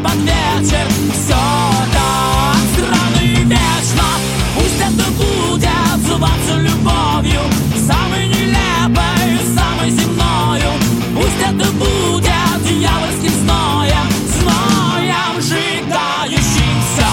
под вечер. Все так странно и вечно. Пусть это будет зваться любовью, самой нелепой, самой земною. Пусть это будет дьявольским зноем, зноем, сжигающим все.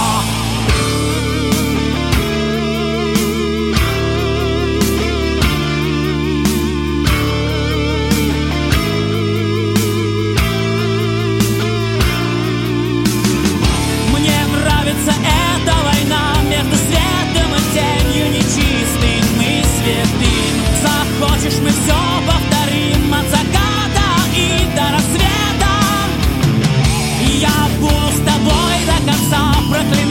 Эта война между светом и тенью, нечистым и святым. Захочешь, мы все повторим от заката и до рассвета. Я буду с тобой до конца, проклятым.